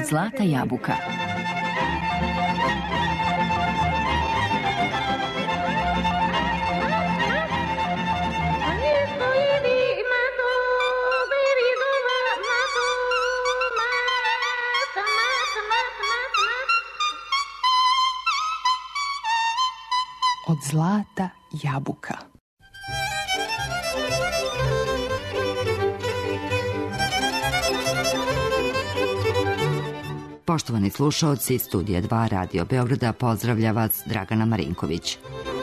Zlata jabuka. Od zlata jabuka. Poštovani slušaoci, Studija 2 Radio Beograda pozdravlja vas Dragana Marinković.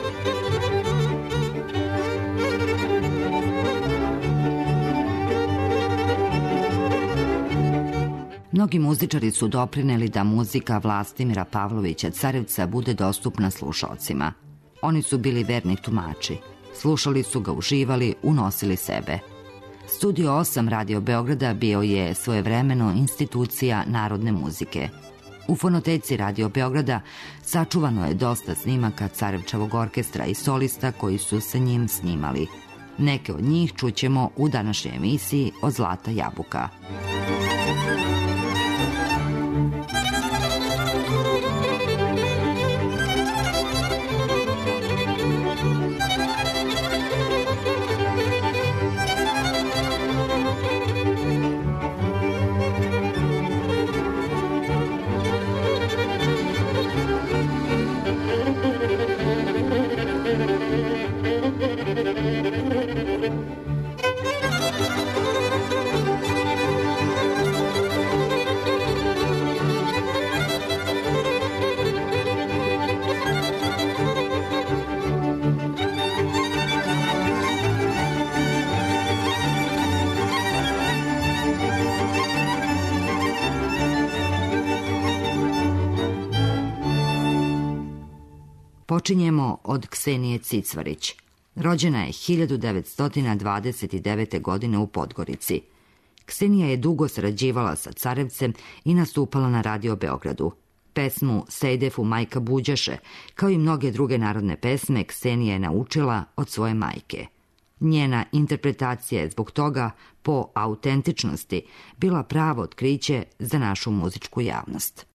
Mnogi muzičari su doprineli da muzika Vlastimira Pavlovića Carevca bude dostupna slušaocima. Oni su bili verni tumači. Slušali su ga, uživali, unosili sebe. Studio 8 Radio Beograda bio je svojevremeno institucija narodne muzike. U fonoteci Radio Beograda sačuvano je dosta snimaka Carevčevog orkestra i solista koji su sa njim snimali. Neke od njih čućemo u današnjoj emisiji Od zlata jabuka. Počinjemo od Ksenije Cicvarić. Rođena je 1929. godine u Podgorici. Ksenija je dugo sarađivala sa Carevcem i nastupala na Radio Beogradu. Pesmu Sejdefu majka buđaše, kao i mnoge druge narodne pesme, Ksenija je naučila od svoje majke. Njena interpretacija je zbog toga, po autentičnosti, bila pravo otkriće za našu muzičku javnost.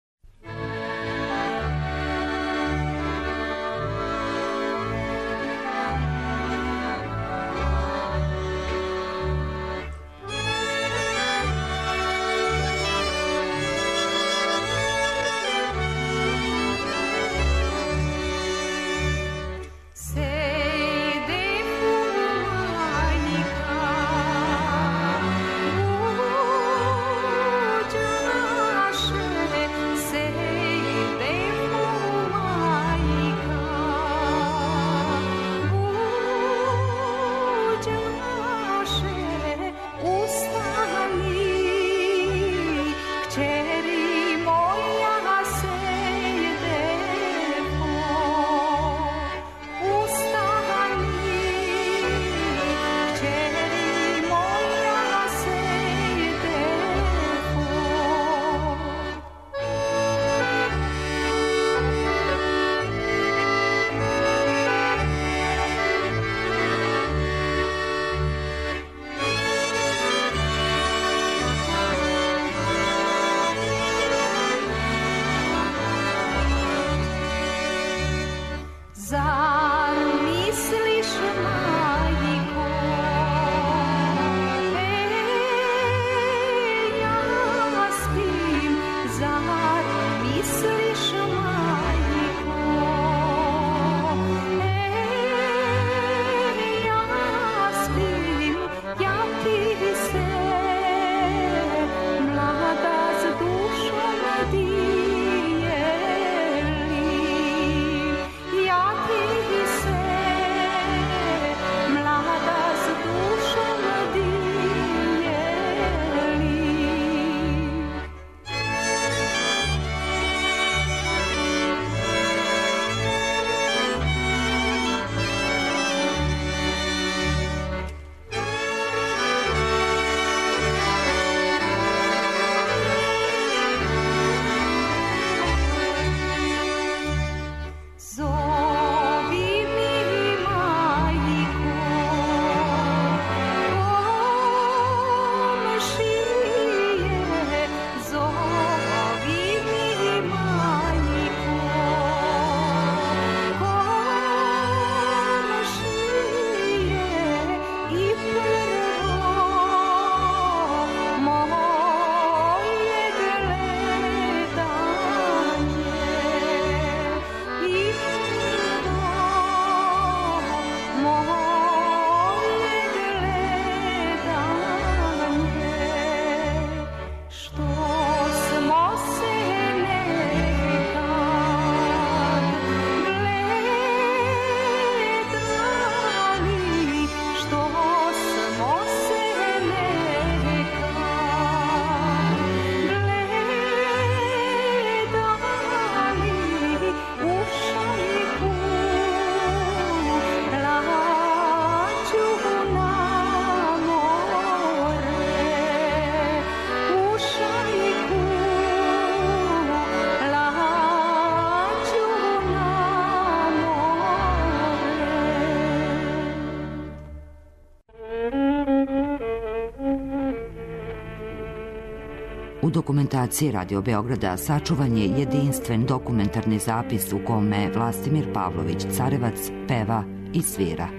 U dokumentaciji Radio Beograda sačuvan je jedinstven dokumentarni zapis u kome Vlastimir Pavlović Carevac peva i svira.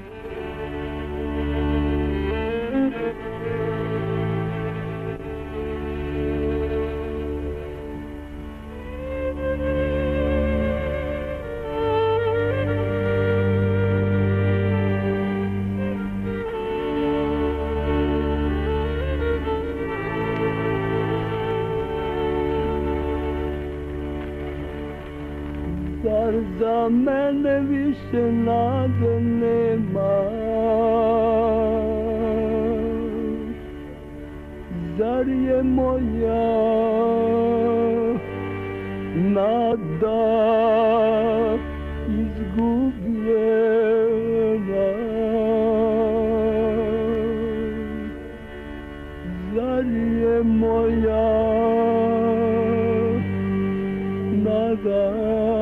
Zar za mene više nade nema? Zar je moja nada izgubljena? Zar je moja nada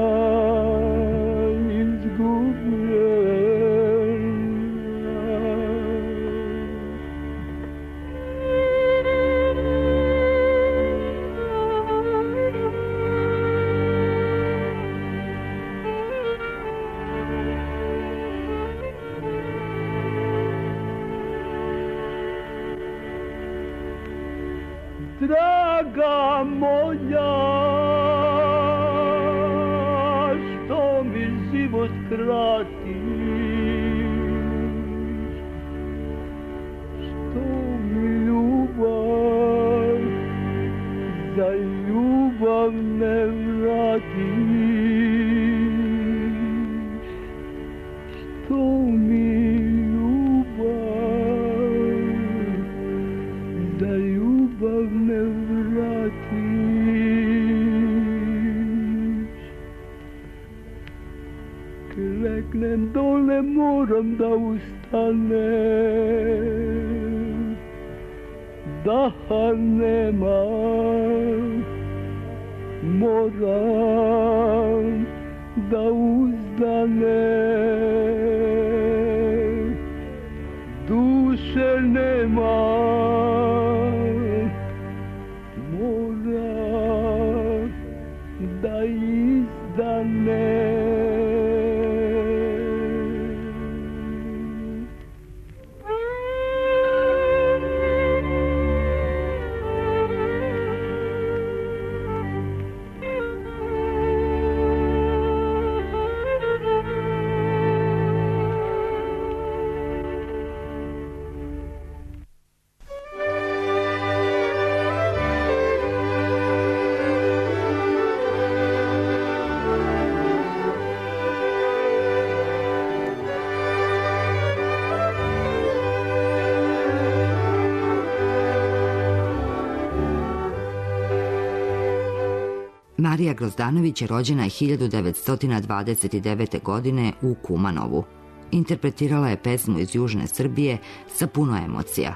draga moja, što mi život kratiš, što mi ljubav za ljubav ne vratiš, što mi ljubav za ljubav ne vratiš. Kleknem dole, moram da ustanem, daha nemam, moram da uzdanem, duše nemam, moram da izdanem. Marija Grozdanović je rođena 1929. godine u Kumanovu. Interpretirala je pesmu iz južne Srbije sa puno emocija.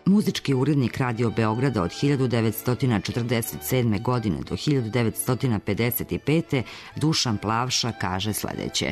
Muzički urednik Radio Beograda od 1947. godine do 1955. Dušan Plavša kaže sledeće.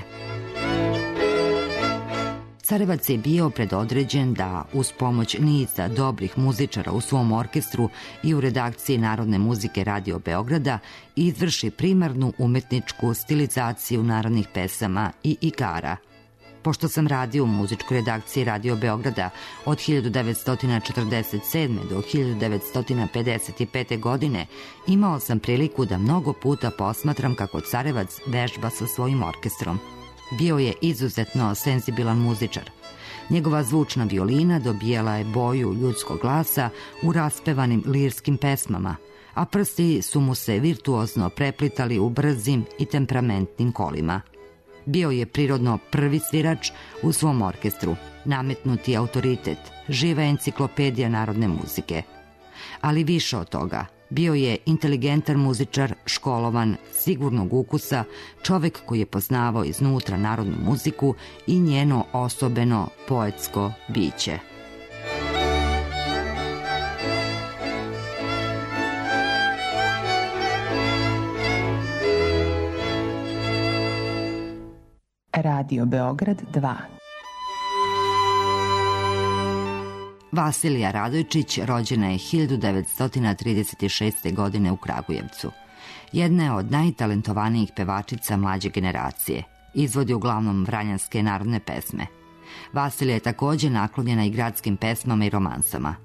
Carevac je bio predodređen da uz pomoć niza dobrih muzičara u svom orkestru i u redakciji Narodne muzike Radio Beograda izvrši primarnu umetničku stilizaciju narodnih pesama i igara. Pošto sam radio u muzičkoj redakciji Radio Beograda od 1947. do 1955. godine, imao sam priliku da mnogo puta posmatram kako Carevac vežba sa svojim orkestrom. Bio je izuzetno senzibilan muzičar. Njegova zvučna violina dobijala je boju ljudskog glasa u raspevanim lirskim pesmama, a prsti su mu se virtuozno preplitali u brzim i temperamentnim kolima. Bio je prirodno prvi svirač u svom orkestru, nametnuti autoritet, živa enciklopedija narodne muzike. Ali više od toga, bio je inteligentan muzičar, školovan, sigurnog ukusa, čovek koji je poznavao iznutra narodnu muziku i njeno osobeno poetsko biće. Radio Beograd 2. Vasilija Radojčić rođena je 1936. godine u Kragujevcu. Jedna je od najtalentovanijih pevačica mlađe generacije. Izvodi uglavnom vranjanske narodne pesme. Vasilija je takođe naklonjena i gradskim pesmama i romansama.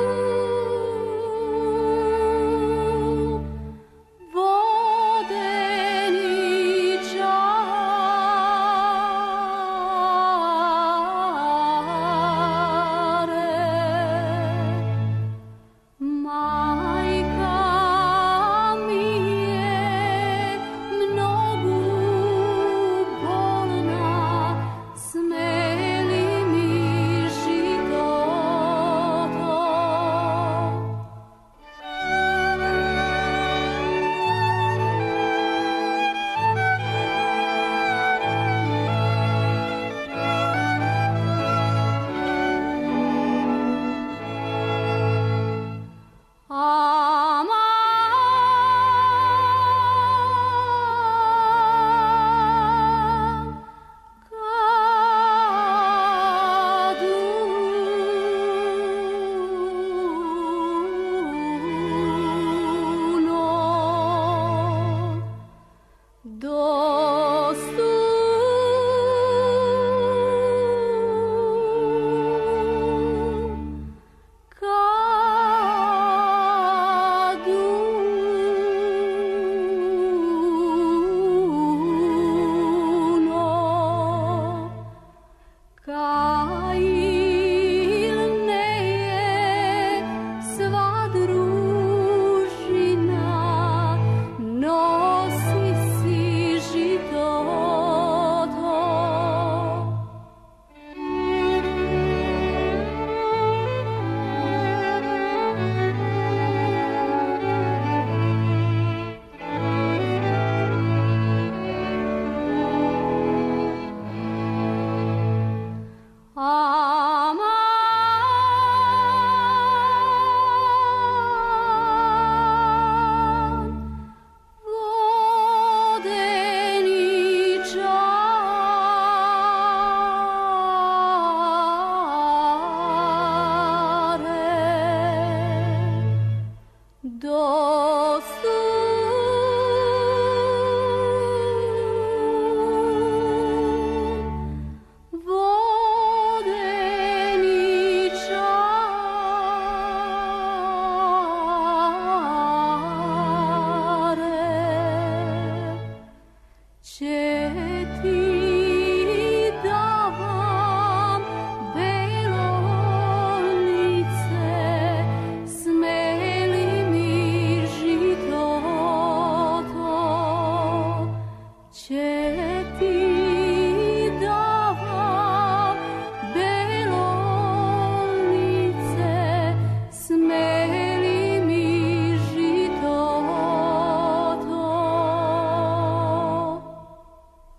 Vode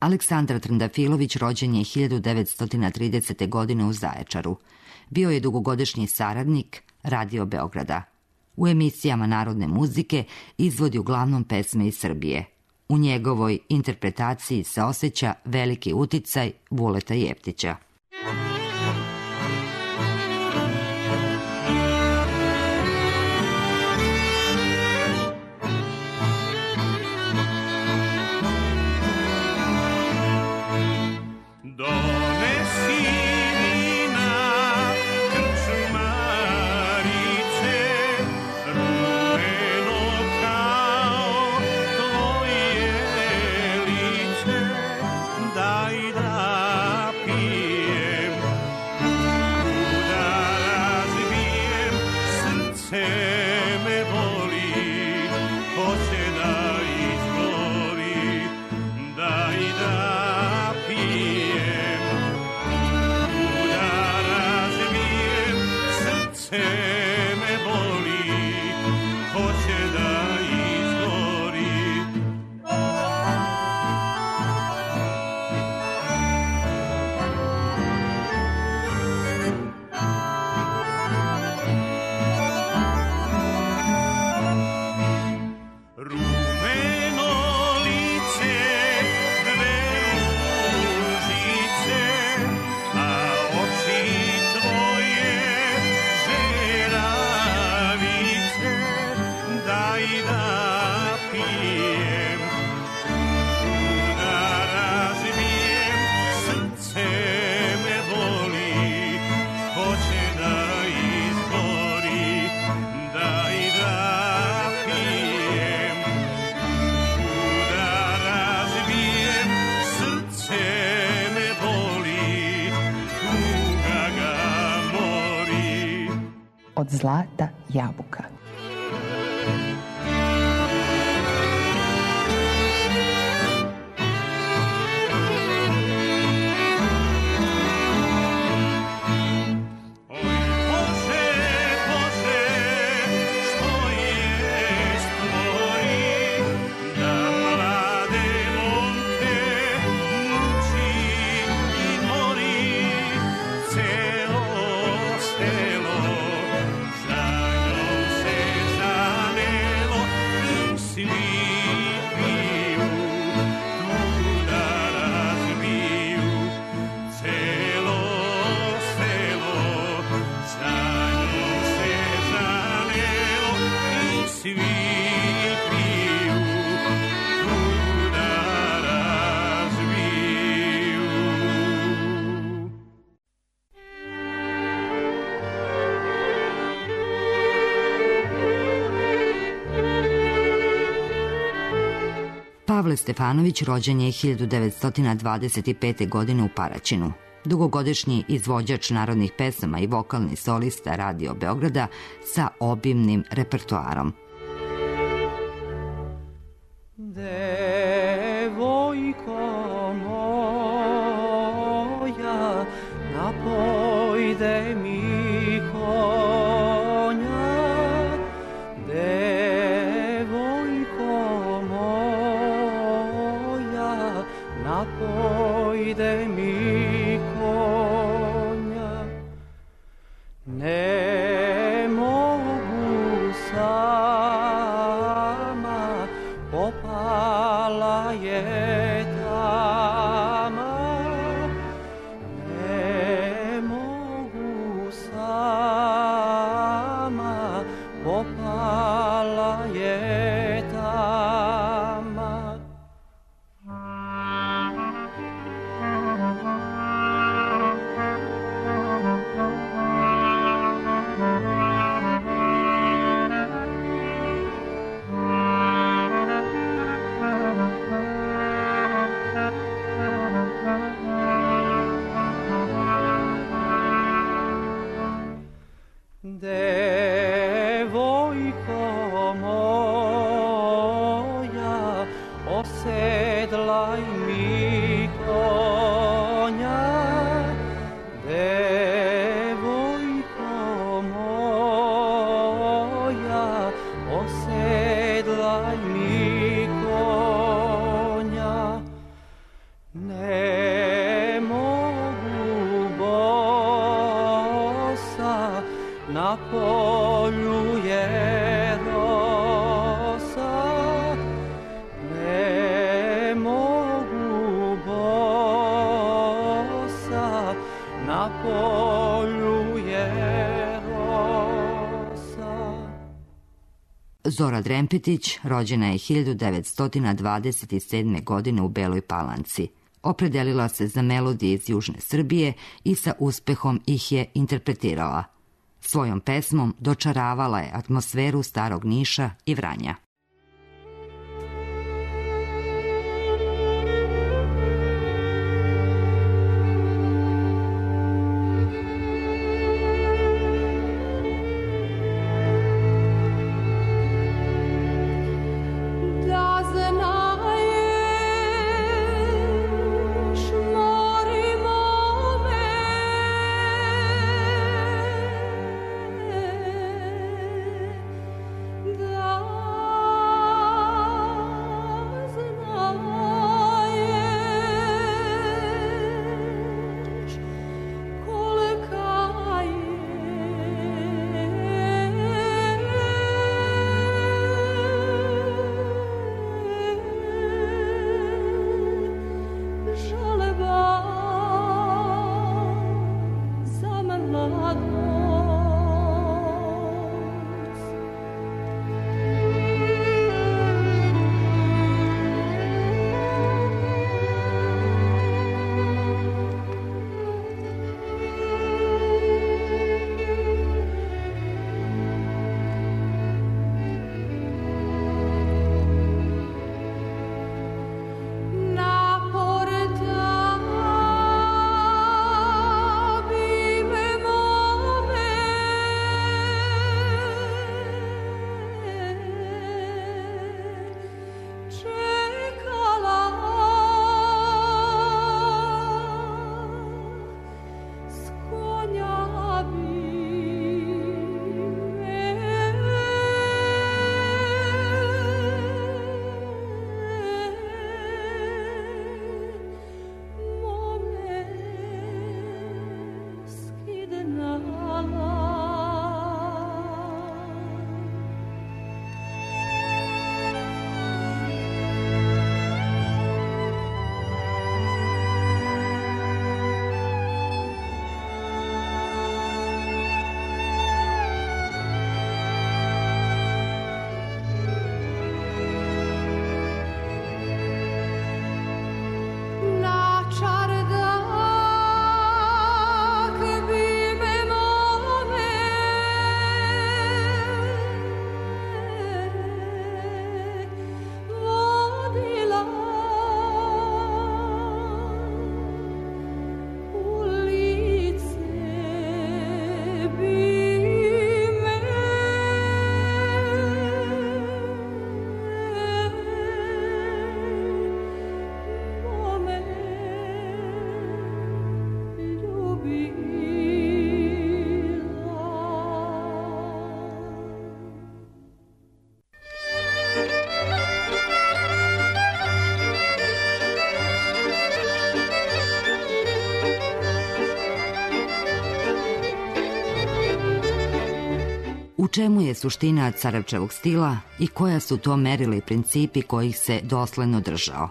Aleksandar Trndafilović rođen je 1930. godine u Zaječaru. Bio je dugogodišnji saradnik Radio Beograda. U emisijama narodne muzike izvodi uglavnom pesme iz Srbije. U njegovoj interpretaciji se osjeća veliki uticaj Vuleta Jeftića. Od zlata jabuka. Pavle Stefanović rođen je 1925. godine u Paraćinu. Dugogodišnji izvođač narodnih pesama i vokalni solista Radio Beograda sa obimnim repertoarom. Devojko moja, napojde mi konja. Devojko moja, napojde mi konja. Ne mogu sama, popala je tama. Ne mogu sama, popala je tama. Devojko moja, osedlaj mi konja. Devojko moja, osedlaj mi konja. Zora Drempetić rođena je 1927. godine u Beloj Palanci. Opredelila se za melodije iz južne Srbije i sa uspehom ih je interpretirala. Svojom pesmom dočaravala je atmosferu Starog Niša i Vranja. U čemu je suština Carevčevog stila i koja su to merila i principi kojih se dosledno držao?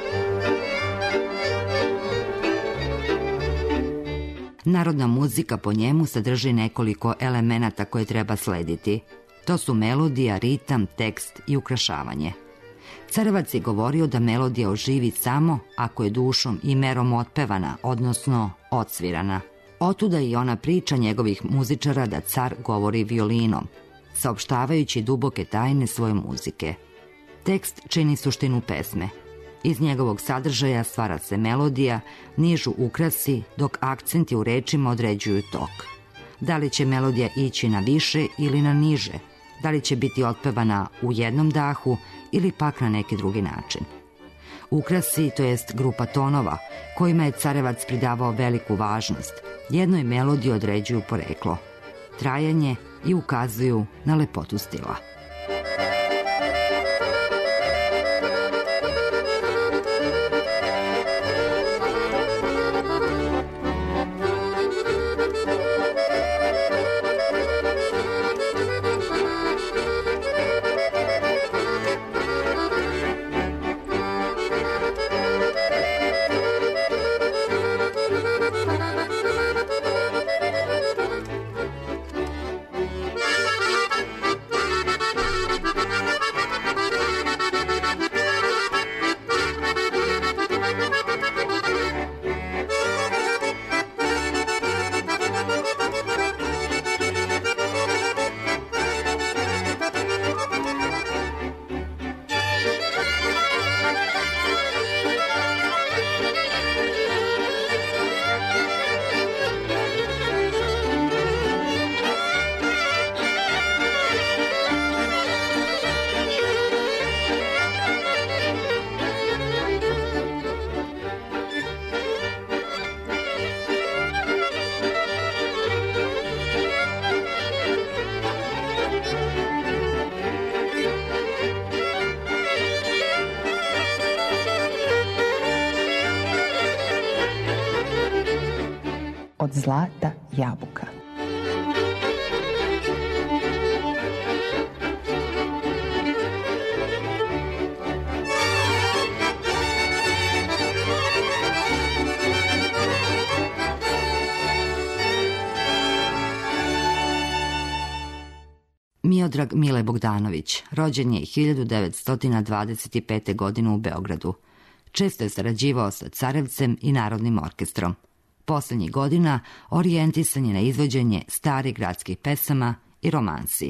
Narodna muzika po njemu sadrži nekoliko elemenata koje treba slediti. To su melodija, ritam, tekst i ukrašavanje. Carevac je govorio da melodija oživi samo ako je dušom i merom otpevana, odnosno odsvirana. Otuda i ona priča njegovih muzičara da car govori violinom, saopštavajući duboke tajne svoje muzike. Tekst čini suštinu pesme. Iz njegovog sadržaja stvara se melodija, nižu ukrasi, dok akcenti u rečima određuju tok. Da li će melodija ići na više ili na niže? Da li će biti otpevana u jednom dahu ili pak na neki drugi način? Ukrasi, to jest grupa tonova, kojima je Carevac pridavao veliku važnost, jednoj melodiji određuju poreklo, trajanje i ukazuju na lepotu stila. od zlata jabuka. Miodrag Mile Bogdanović rođen je 1925. godine u Beogradu. Često je sarađivao sa Carevcem i Narodnim orkestrom. Poslednjih godina orijentisan je na izvođenje starih gradskih pesama i romansi.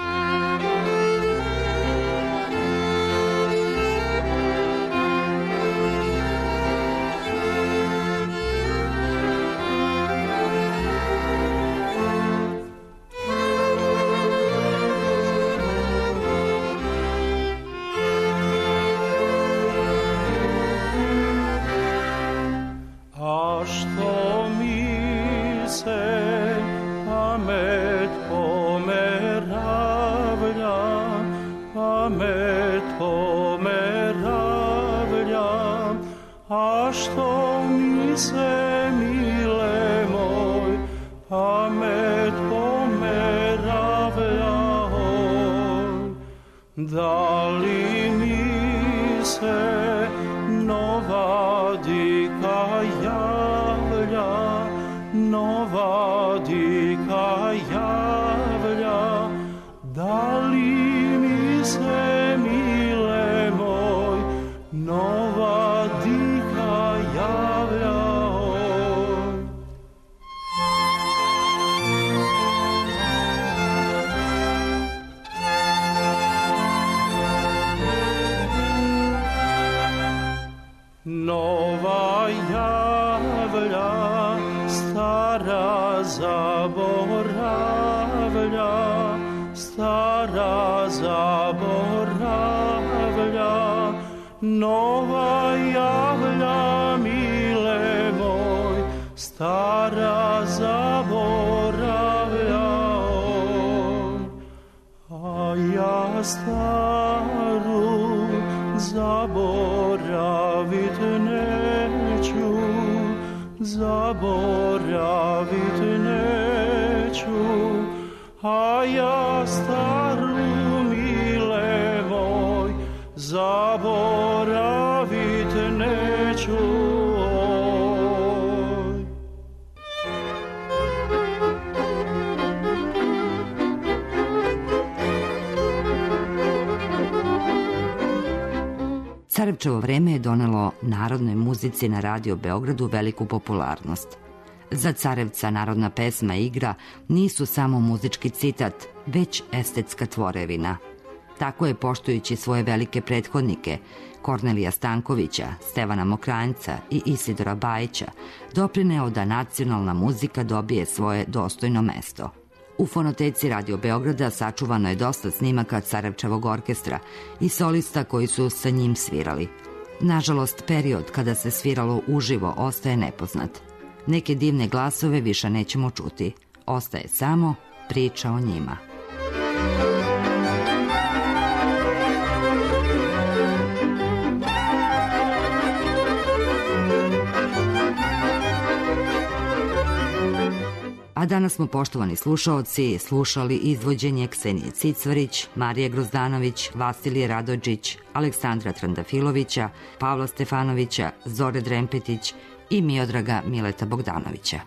Da li mi se nova dika javlja, nova dika javlja, da li mi se mile moj nova dika javlja? Nova javlja, stara zaboravlja, stara zaboravlja. Nova javlja, mile moj, stara zaboravlja. A ja staru zaboravit neću, zaboravit neću, a ja staru, mile moj, zaboravit neću. Carevčevo vreme je donelo narodnoj muzici na Radio Beogradu veliku popularnost. Za Carevca narodna pesma i igra nisu samo muzički citat, već estetska tvorevina. Tako je, poštujući svoje velike prethodnike, Kornelija Stankovića, Stevana Mokranjca i Isidora Bajića, doprineo da nacionalna muzika dobije svoje dostojno mesto. U fonoteci Radio Beograda sačuvano je dosta snimaka Carevčevog orkestra i solista koji su sa njim svirali. Nažalost, period kada se sviralo uživo ostaje nepoznat. Neke divne glasove više nećemo čuti. Ostaje samo priča o njima. A danas smo, poštovani slušaoci, slušali izvođenje Ksenije Cicvarić, Marije Grozdanović, Vasilije Radođić, Aleksandra Trandafilovića, Pavla Stefanovića, Zore Drempetić i Miodraga Mileta Bogdanovića.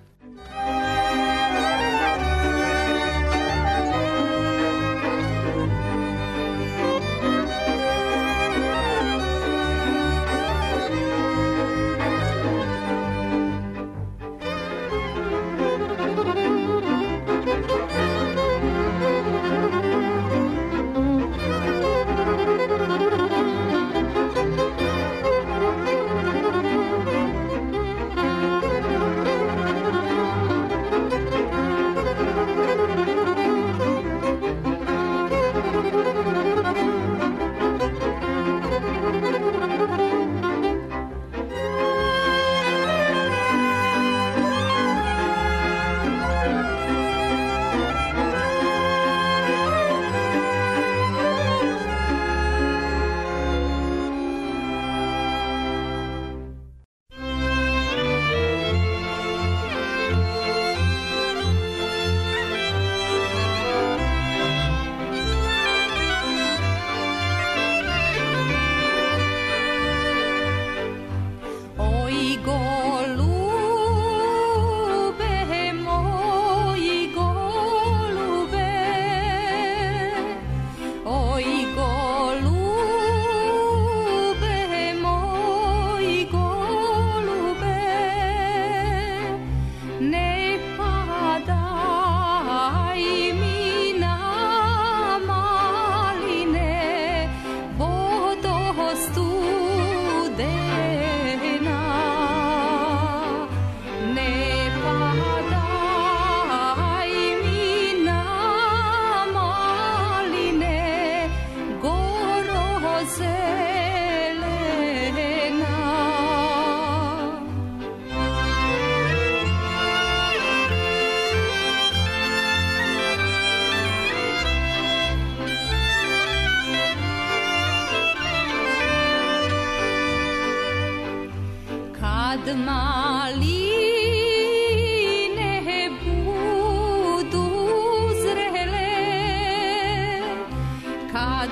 maline budu zrele, kad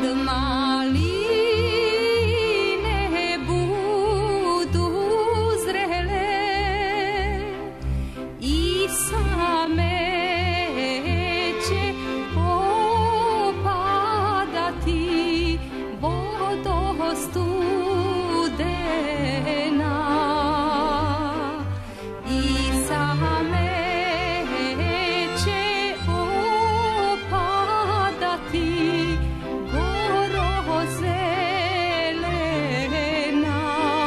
maline budu zrele i same će opadati vodostudena i same će opadati goro zelena.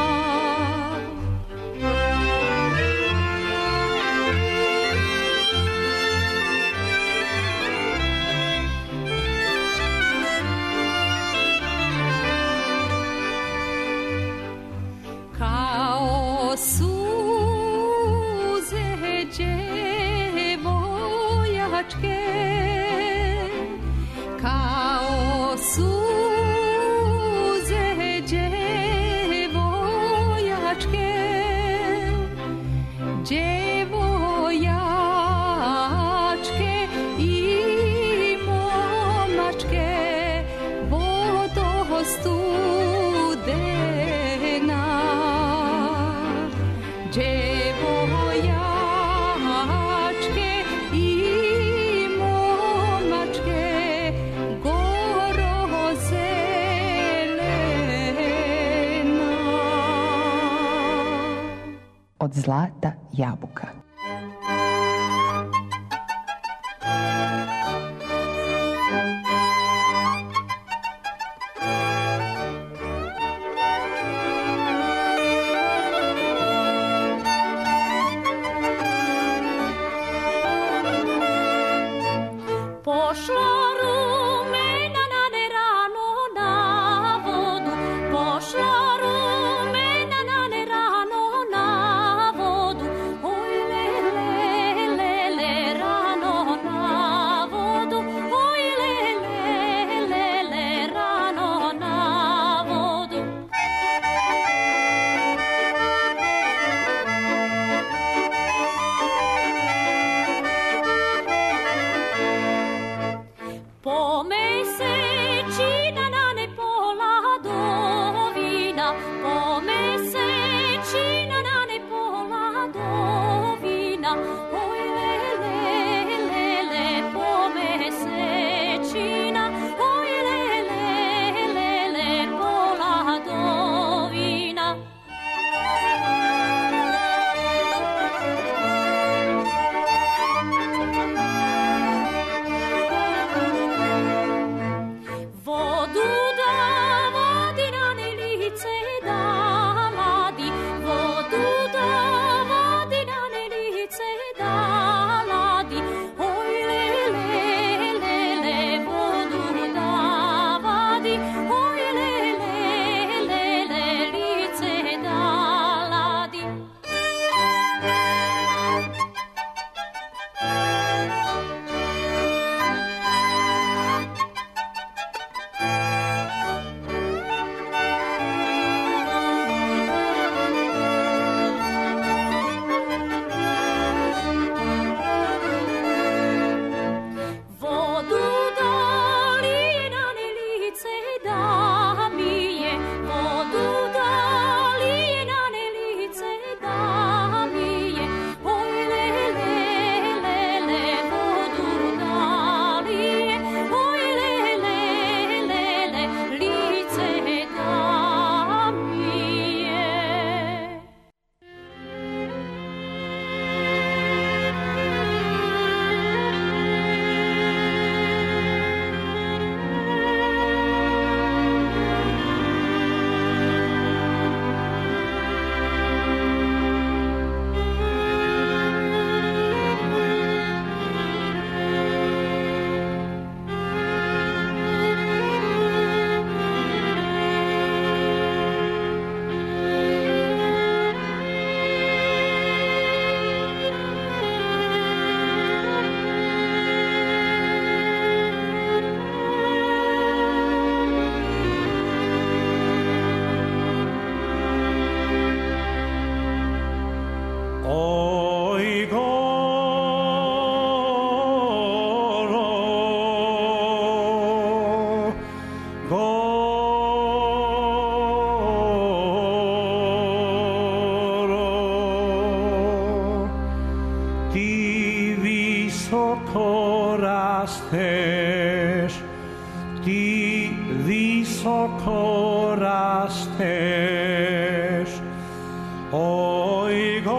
Kao suze djevojačke, kao suze djevojačke, djevojačke i momačke vodostudena, djevojačke i momačke goro zelena. Od zlata jabuka. Pošla rumena na nerano na vodu, pošla rumena na nerano na vodu, oj le rasteš, ti visoko rasteš, oj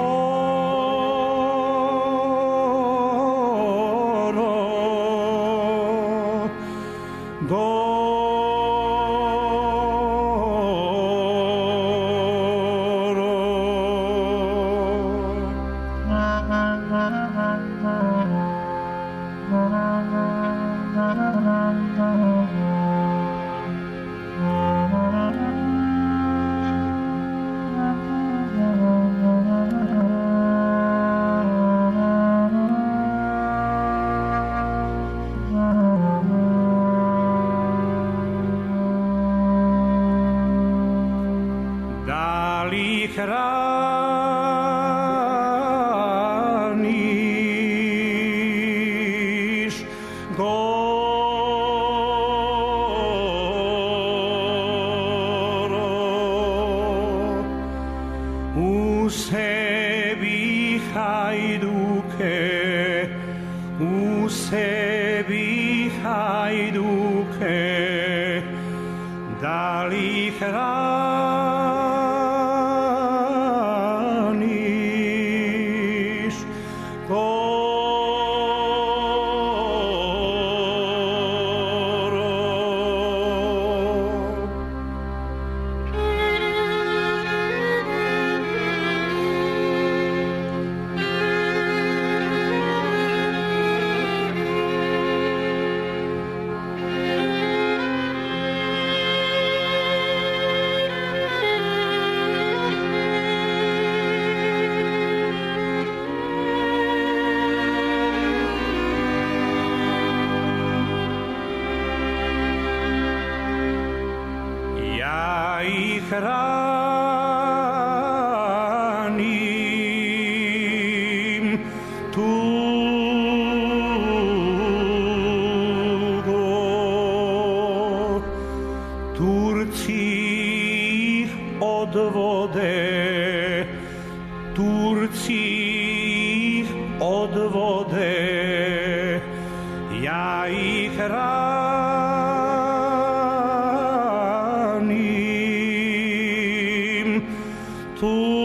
hraniš goro u sebi hajduke, u sebi hajduke, da li hraniš goro? Ja ih hranim tugo, Turci ih odvode, Turci ih odvode, ja ih hranim tugo.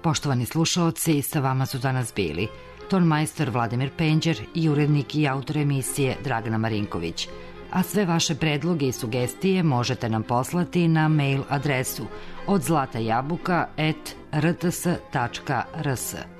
Poštovani slušaoci, sa vama su danas bili tonmajstor Vladimir Penđer i urednik i autor emisije Dragana Marinković. A sve vaše predloge i sugestije možete nam poslati na mail adresu odzlatajabuka@rts.rs.